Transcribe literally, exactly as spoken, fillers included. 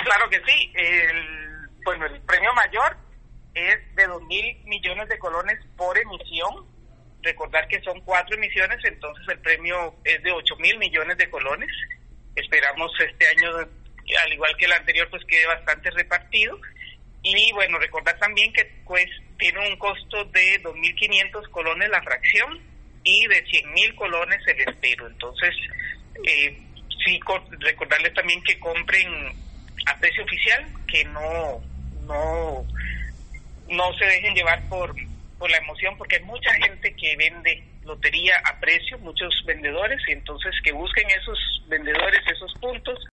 Claro que sí. El, bueno, el premio mayor es de dos mil millones de colones por emisión. Recordar que son cuatro emisiones, entonces el premio es de ocho mil millones de colones. Esperamos este año, al igual que el anterior, pues quede bastante repartido. Y bueno, recordar también que pues tiene un costo de dos mil quinientos colones la fracción y de cien mil colones el estero. Entonces, eh, sí, recordarles también que compren a precio oficial, que no no no se dejen llevar por por la emoción, porque hay mucha gente que vende lotería a precio, muchos vendedores, y entonces que busquen esos vendedores, esos puntos